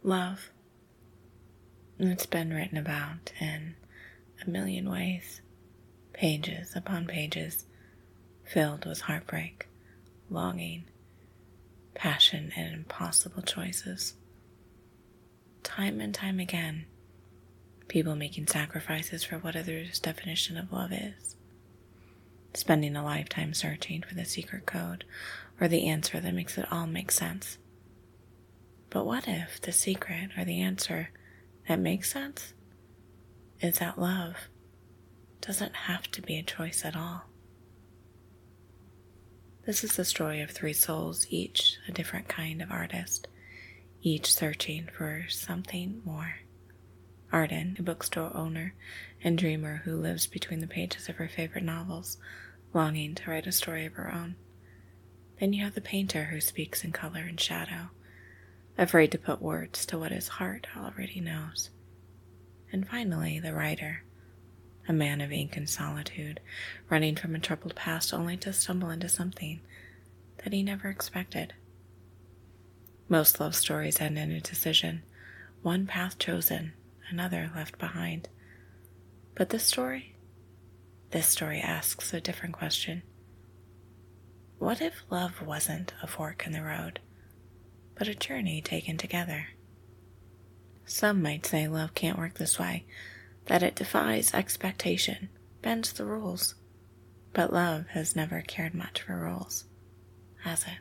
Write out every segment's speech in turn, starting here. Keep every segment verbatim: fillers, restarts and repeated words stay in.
Love. It's been written about in a million ways, pages upon pages, filled with heartbreak, longing, passion, and impossible choices. Time and time again, people making sacrifices for what others' definition of love is. Spending a lifetime searching for the secret code or the answer that makes it all make sense. But what if the secret or the answer that makes sense is that love doesn't have to be a choice at all? This is the story of three souls, each a different kind of artist, each searching for something more. Arden, a bookstore owner and dreamer who lives between the pages of her favorite novels, longing to write a story of her own. Then you have the painter who speaks in color and shadow, afraid to put words to what his heart already knows. And finally, the writer, a man of ink and solitude, running from a troubled past only to stumble into something that he never expected. Most love stories end in a decision, one path chosen, another left behind. But this story, this story asks a different question. What if love wasn't a fork in the road, but a journey taken together? Some might say love can't work this way, that it defies expectation, bends the rules. But love has never cared much for rules, has it?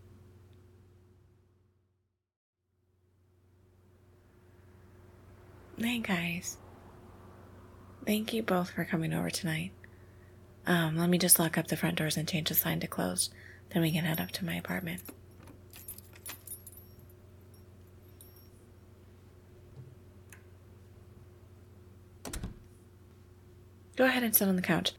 Hey guys, thank you both for coming over tonight. Um, let me just lock up the front doors and change the sign to closed, then we can head up to my apartment. Go ahead and sit on the couch.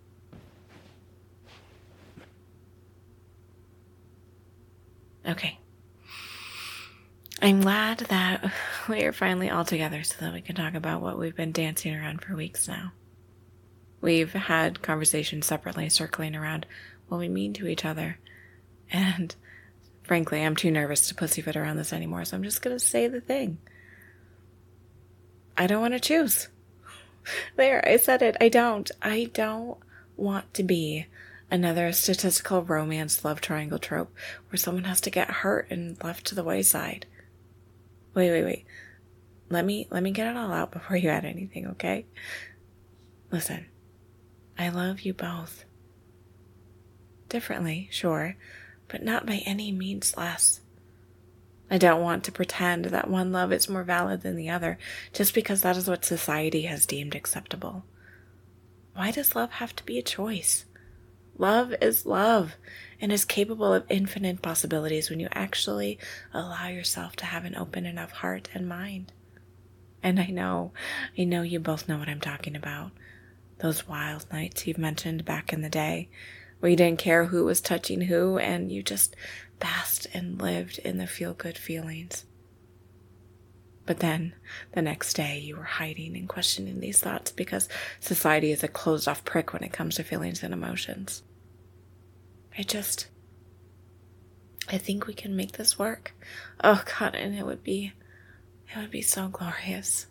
Okay. I'm glad that we are finally all together so that we can talk about what we've been dancing around for weeks now. We've had conversations separately circling around what we mean to each other, and frankly, I'm too nervous to pussyfoot around this anymore, so I'm just going to say the thing. I don't want to choose. There, I said it. I don't. I don't want to be another statistical romance love triangle trope where someone has to get hurt and left to the wayside. Wait, wait, wait. Let me, let me get it all out before you add anything, okay? Listen, I love you both. Differently, sure, but not by any means less. I don't want to pretend that one love is more valid than the other just because that is what society has deemed acceptable. Why does love have to be a choice? Love is love and is capable of infinite possibilities when you actually allow yourself to have an open enough heart and mind. And I know, I know you both know what I'm talking about. Those wild nights you've mentioned back in the day, where you didn't care who was touching who and you just basked and lived in the feel-good feelings. But then, the next day, you were hiding and questioning these thoughts because society is a closed-off prick when it comes to feelings and emotions. I just... I think we can make this work. Oh, God, and it would be... It would be so glorious.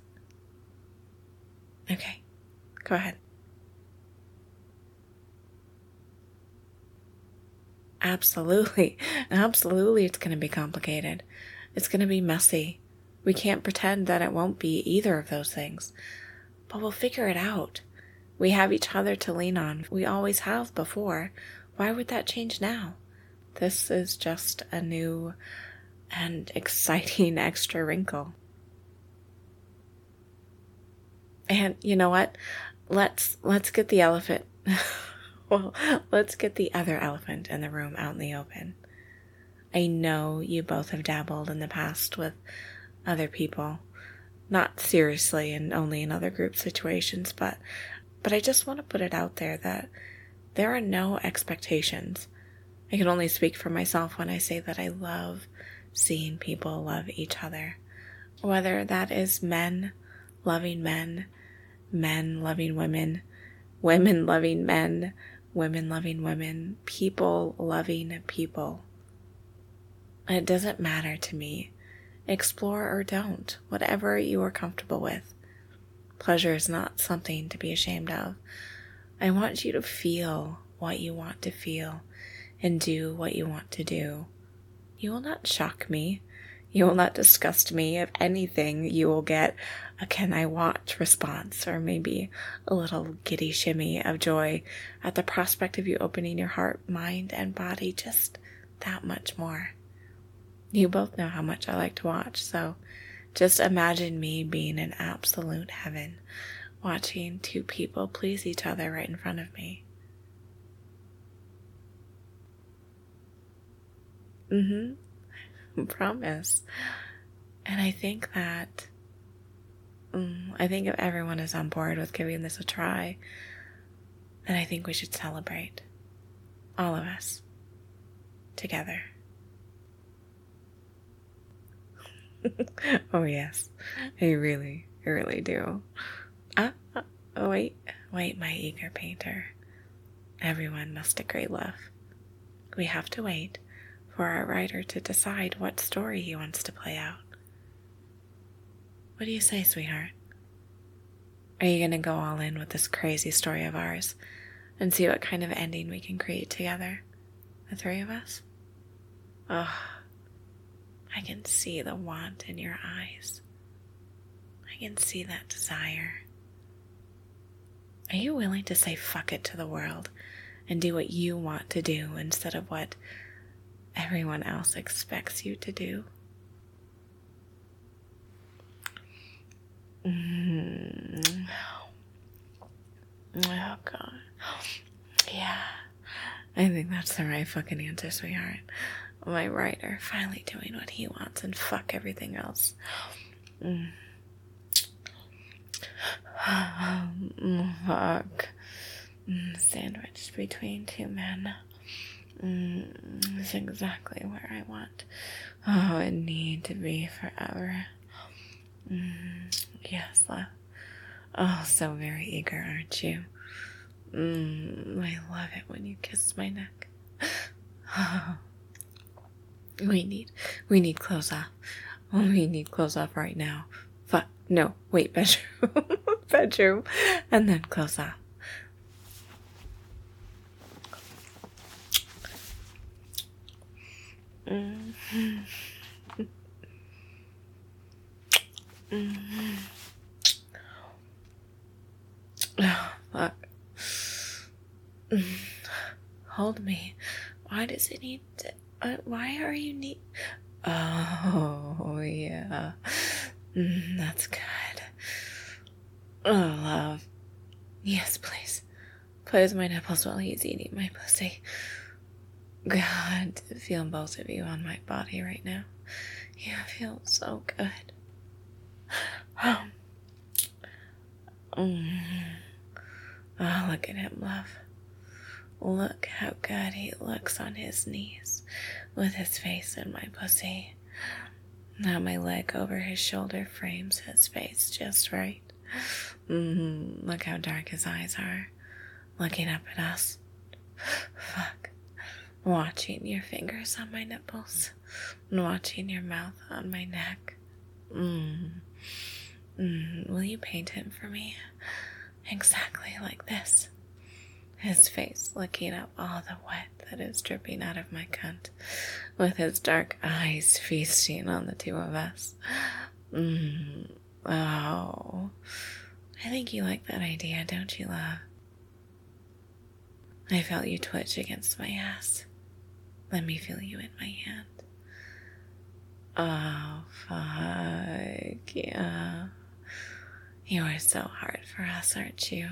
Okay, go ahead. Absolutely. Absolutely, it's going to be complicated. It's going to be messy. We can't pretend that it won't be either of those things. But we'll figure it out. We have each other to lean on. We always have before. Why would that change now? This is just a new and exciting extra wrinkle. And you know what? Let's let's get the elephant... Well, let's get the other elephant in the room out in the open. I know you both have dabbled in the past with other people. Not seriously and only in other group situations, but but I just want to put it out there that there are no expectations. I can only speak for myself when I say that I love seeing people love each other. Whether that is men loving men, men loving women, women loving men, women loving women, people loving people. It doesn't matter to me Explore or don't, whatever you are comfortable with. Pleasure is not something to be ashamed of. I want you to feel what you want to feel and do what you want to do. You will not shock me. You will not disgust me. If anything, you will get a "can I watch" response, or maybe a little giddy shimmy of joy at the prospect of you opening your heart, mind, and body just that much more. You both know how much I like to watch, so just imagine me being in absolute heaven, watching two people please each other right in front of me. Mm-hmm. Promise. And I think that, um, I think if everyone is on board with giving this a try, then I think we should celebrate. All of us. Together. Oh yes, I really, I really do. Ah, uh, oh wait, wait, my eager painter. Everyone must agree, love. We have to wait for our writer to decide what story he wants to play out. What do you say, sweetheart? Are you gonna go all in with this crazy story of ours and see what kind of ending we can create together, the three of us? Oh, I can see the want in your eyes. I can see that desire. Are you willing to say fuck it to the world and do what you want to do instead of what everyone else expects you to do? Mm. Oh, God. Yeah. I think that's the right fucking answer, sweetheart. My writer finally doing what he wants and fuck everything else. Mm. Fuck. Mm, sandwiched between two men. Mm, it's exactly where I want. Oh, it need to be forever. Mm, yes, love. Oh, so very eager, aren't you? Mm, I love it when you kiss my neck. Oh. We need, we need clothes off. We need clothes off right now. Fuck, no, wait, bedroom. Bedroom, and then clothes off. Mm-hmm. Mm-hmm. Oh, fuck. Hold me. Why does it need to... Uh, why are you need... Oh, yeah. Mm, that's good. Oh, love. Yes, please. Please, my nipples while he's eating my pussy. God, to feel both of you on my body right now. You feel so good. Oh. Mm. Oh, look at him, love. Look how good he looks on his knees with his face in my pussy. Now my leg over his shoulder frames his face just right. Mm-hmm. Look how dark his eyes are, looking up at us. Fuck. Watching your fingers on my nipples, and watching your mouth on my neck. Mm. Mm. Will you paint him for me? Exactly like this. His face licking up all the wet that is dripping out of my cunt, with his dark eyes feasting on the two of us. Mm. Oh. I think you like that idea, don't you, love? I felt you twitch against my ass. Let me feel you in my hand. Oh, fuck, yeah. You are so hard for us, aren't you?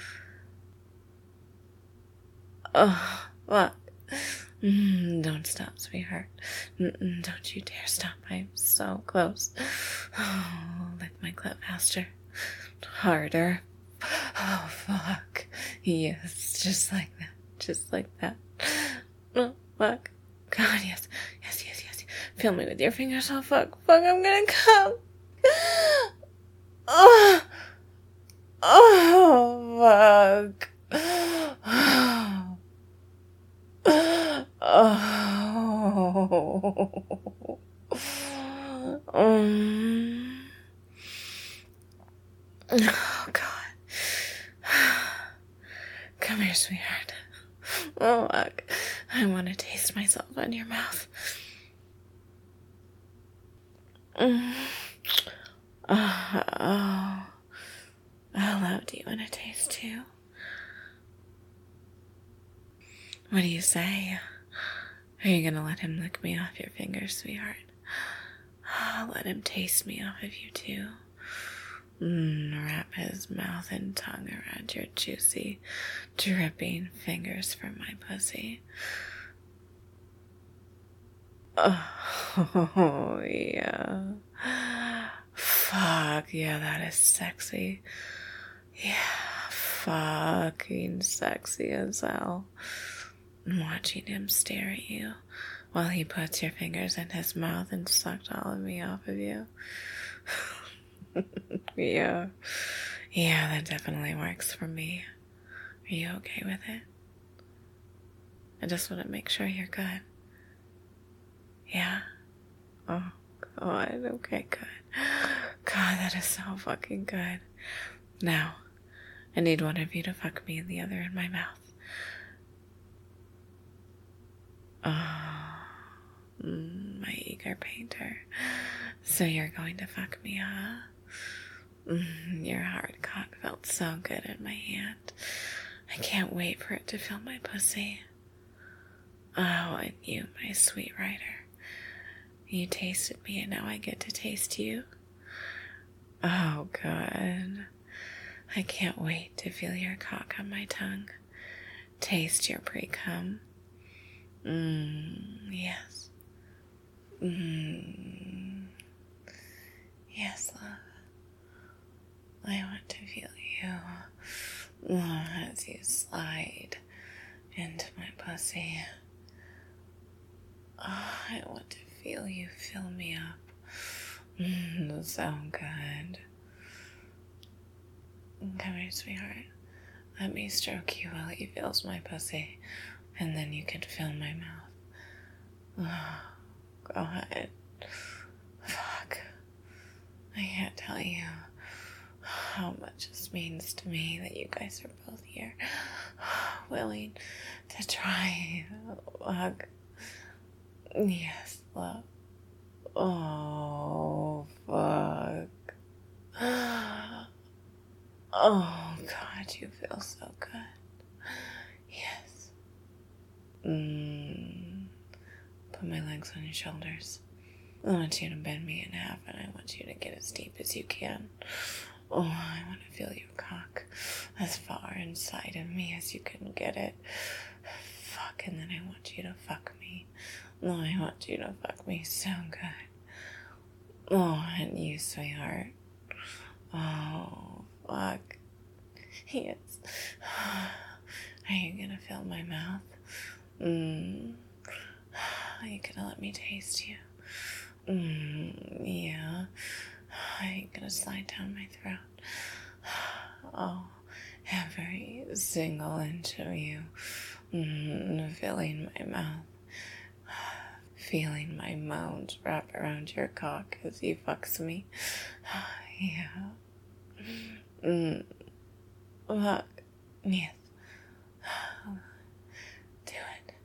Oh, fuck. Mm, don't stop, sweetheart. Mm-mm, don't you dare stop. I'm so close. Oh, lick my clit faster. Harder. Oh, fuck. Yes, just like that. Just like that. Oh, fuck. God, yes. Yes, yes, yes. Feel me with your fingers. Oh, fuck. Fuck, I'm gonna come. Oh, oh, fuck. Oh. Oh. Um, oh, God. Come here, sweetheart. Oh, fuck. I want to taste myself in your mouth. Mm. Oh, oh. Hello, do you want to taste too? What do you say? Are you gonna let him lick me off your fingers, sweetheart? Oh, let him taste me off of you too. Mm, wrap his mouth and tongue around your juicy, dripping fingers from my pussy. Oh, yeah. Fuck, yeah, that is sexy. Yeah, fucking sexy as hell. Watching him stare at you while he puts your fingers in his mouth and sucked all of me off of you. Yeah. Yeah, that definitely works for me. Are you okay with it? I just want to make sure you're good. Yeah? Oh, God. Okay, good. God, that is so fucking good. Now, I need one of you to fuck me and the other in my mouth. Oh, mm, my eager painter. So you're going to fuck me, huh? Mm, your hard cock felt so good in my hand. I can't wait for it to fill my pussy. Oh, and you, my sweet writer. You tasted me and now I get to taste you. Oh, good. I can't wait to feel your cock on my tongue. Taste your pre-cum. Mmm, yes. Mmm. Yes, love. I want to feel you as you slide into my pussy. Oh, I want to feel you fill me up. Mmm, so good. Come here, sweetheart. Let me stroke you while he fills my pussy, and then you can fill my mouth. Oh, go ahead. Fuck. I can't tell you how much this means to me that you guys are both here, willing to try. Fuck. Yes, love. Oh, fuck. Oh, God, you feel so good. Yes. Mm. Put my legs on your shoulders. I want you to bend me in half, and I want you to get as deep as you can. Oh, I want to feel your cock as far inside of me as you can get it. Fuck, and then I want you to fuck me. Oh, I want you to fuck me so good. Oh, and you, sweetheart. Oh, fuck. Yes. Are you gonna fill my mouth? Mmm. Are you gonna let me taste you? Mmm, yeah. Are you gonna slide down my throat? Oh, every single inch of you. Mmm, filling my mouth. Feeling my moans wrap around your cock as he fucks me. Yeah. Mmm. Fuck. Yes. Do it.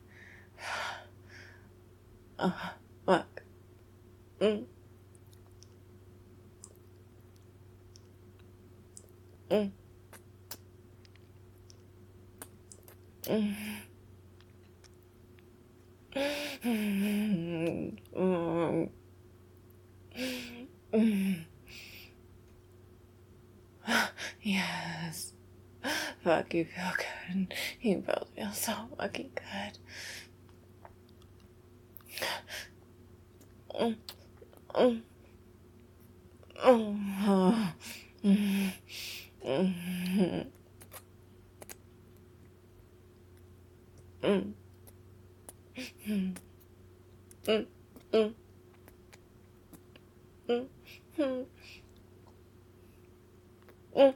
Oh, fuck. Mm. Mm. Mm. Mm. Mm. Mm. Yes. Fuck, you feel good. You both feel so fucking good. Mm. Mm. Mm. Mm. Mm. Mm. Mm. Mm. Mm. Mm. Mm. Mm.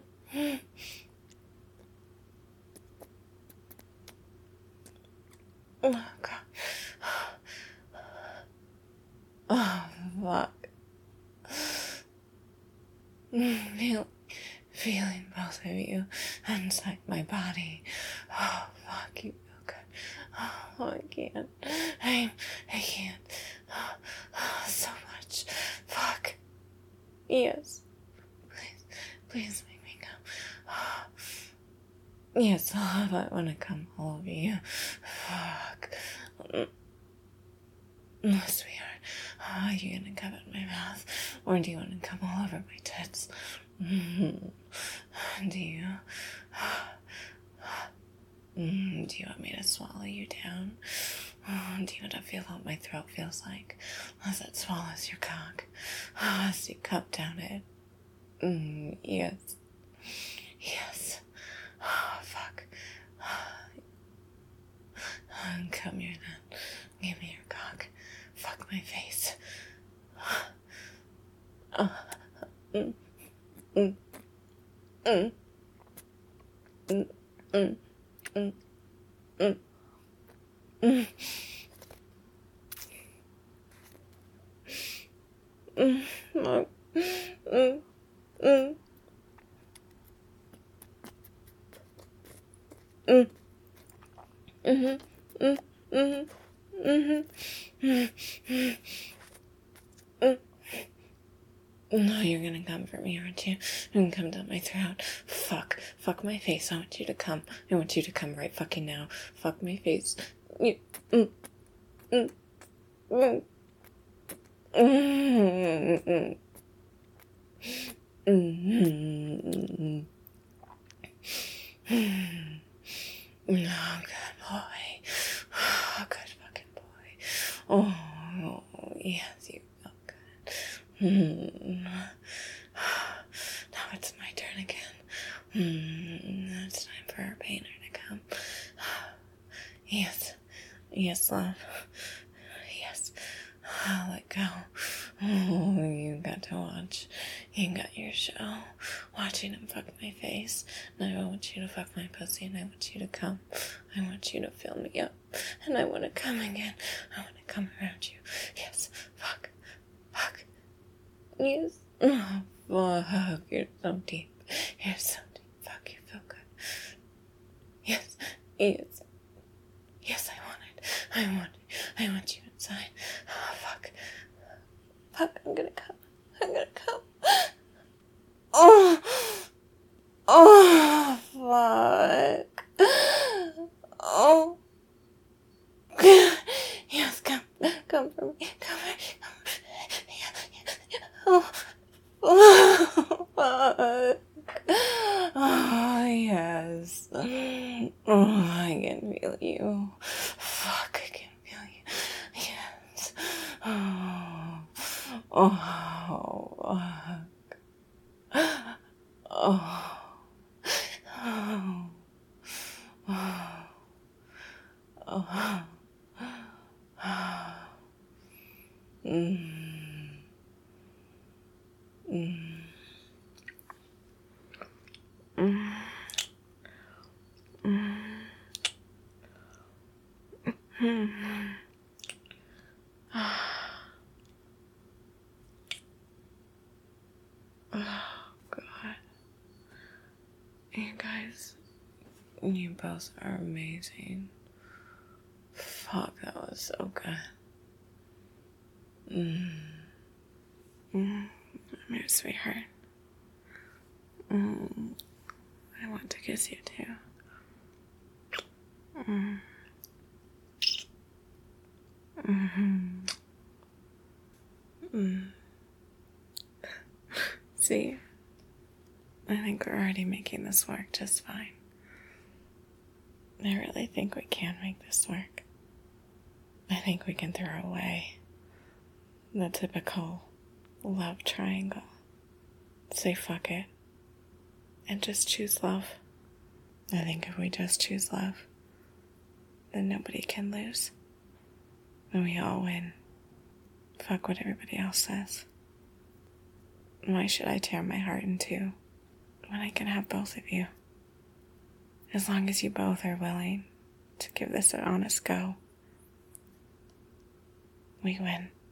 Oh, God. Oh, fuck. Feel, feeling both of you inside my body. Oh, fuck, you feel good. Oh, I can't. I, I can't. Oh, oh, so much. Fuck. Yes. Please, please make me come. Oh. Yes, I want to come all over you. Fuck. No, sweetheart. Oh, are you gonna cover my mouth? Or do you want to come all over my tits? Mm-hmm. Do you? Mm, do you want me to swallow you down? Oh, do you want to feel what my throat feels like as it swallows your cock? Oh, as you cup down it. Mm, yes. Yes. Oh, fuck. Come here then. Give me your cock. Fuck my face. Uh, mm, mm, mm, mm, mm, mm, mm, mm, mm, mm, mm, mm, mm, mhm, mm, mhm, mhm, mm, mm, mm. No, you're gonna come for me, aren't you? You're gonna come down my throat. Fuck. Fuck my face. I want you to come. I want you to come right fucking now. Fuck my face. You. Mm, mm, mm, mm, mm, mm, mm. Oh, good boy. Oh, good fucking boy. Oh, yes, you feel good. Mm. Now it's my turn again. Mm. It's time for our painter to come. Yes. Yes, love. Yes. I'll let go. Oh, you got to watch. You got your show. Watching him fuck my face. And I want you to fuck my pussy, and I want you to come. I want you to fill me up. And I want to come again. I want to come around you. Yes. Fuck. Fuck. Yes. Oh, fuck. You're so deep. You're so deep. Fuck, you feel good. Yes. Yes. Yes, I want it. I want it. I want you inside. Oh, fuck. Fuck, I'm gonna come. I'm gonna come. Oh. Oh, fuck. Oh. Yes, come. Come for me. Come for me. Come for me. Oh. Oh, fuck. Oh, yes. Oh, I can feel you. Fuck, I can feel you. Yes. Oh. Oh. Fuck. Oh. Oh. Oh. Oh. Mm. Mm. Mm. Mm. Oh, God. You guys, you both are amazing. Fuck, that was so good. Mm. Mm. I'm your sweetheart. Mm. I want to kiss you too. Mm. Mm-hmm. Mm. See, I think we're already making this work just fine. I really think we can make this work. I think we can throw away the typical love triangle. Say fuck it and just choose love. I think if we just choose love, then nobody can lose. And we all win. Fuck what everybody else says. Why should I tear my heart in two when I can have both of you? As long as you both are willing to give this an honest go, we win.